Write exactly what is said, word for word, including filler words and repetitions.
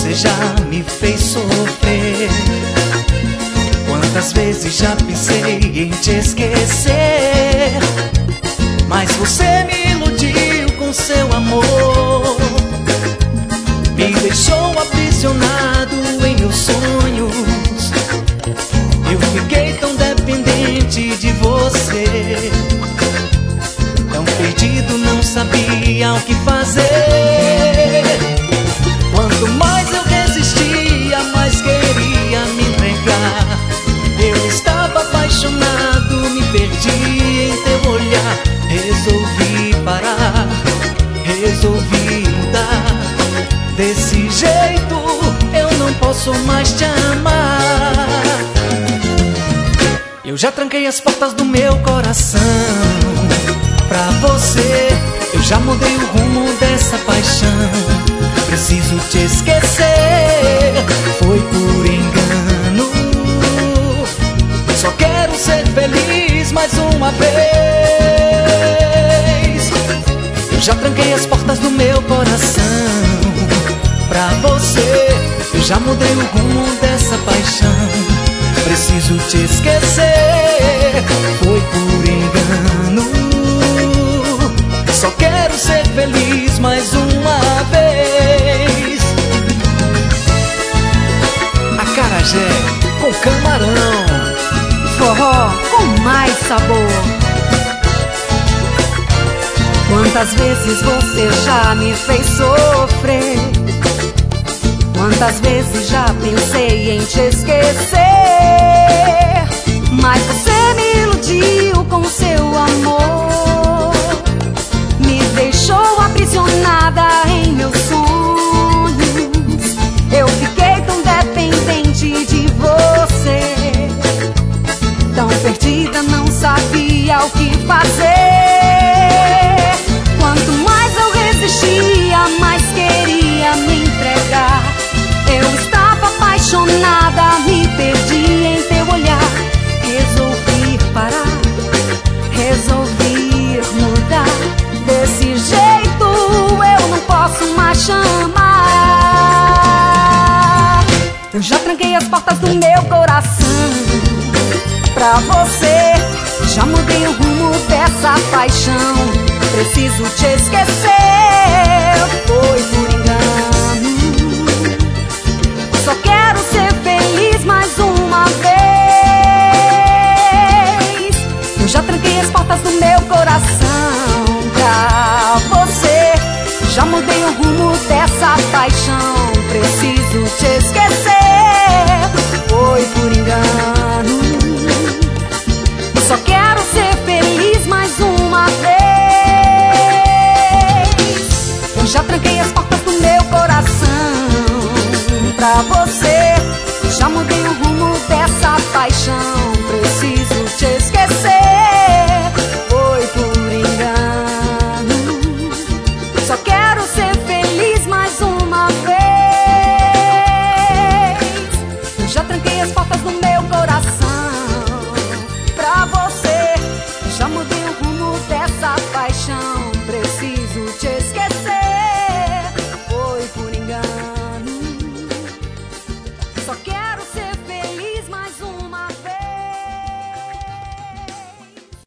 você já me fez sofrer. Quantas vezes já pensei em te esquecer, mas você me iludiu com seu amor, me deixou aprisionado em meus sonhos. Eu fiquei tão dependente de você, tão perdido, não sabia o que fazer. Quanto mais eu resistia, mais queria me entregar. Eu estava apaixonado, me perdi em teu olhar. Resolvi parar, resolvi mudar. Desse jeito eu não posso mais te amar. Eu já tranquei as portas do meu coração pra você. Eu já mudei o rumo dessa paixão. Preciso te esquecer, foi por engano. Só quero ser feliz mais uma vez. Eu já tranquei as portas do meu coração pra você. Eu já mudei o rumo dessa paixão. Preciso te esquecer, foi por engano. Só quero ser feliz mais uma vez. Acarajé com camarão, forró com mais sabor. Quantas vezes você já me fez sofrer, quantas vezes já pensei em te esquecer, mas você me iludiu com seu amor, me deixou aprisionada em meus sonhos. Eu fiquei tão dependente de você, tão perdida, não sabia o que fazer. Quanto mais eu resistia, mais queria me entregar. Eu estava apaixonada, me perdi em teu olhar. Resolvi parar, resolvi mudar. Desse jeito eu não posso mais chamar. Eu já tranquei as portas do meu coração pra você. Já mudei o rumo dessa paixão. Preciso te esquecer, foi por engano. Só quero ser feliz mais uma vez. Eu já tranquei as portas do meu coração pra você. Já mudei o rumo dessa paixão. Preciso te esquecer, foi por engano. Só quero ser feliz mais uma vez. Eu já tranquei as portas do meu coração pra você. Já mudei o rumo dessa paixão. Preciso te esquecer, foi por engano. Só quero ser feliz mais uma vez. Eu já tranquei as portas do meu coração pra você. Já mudei o rumo dessa paixão. Preciso te esquecer, foi por engano. Só quero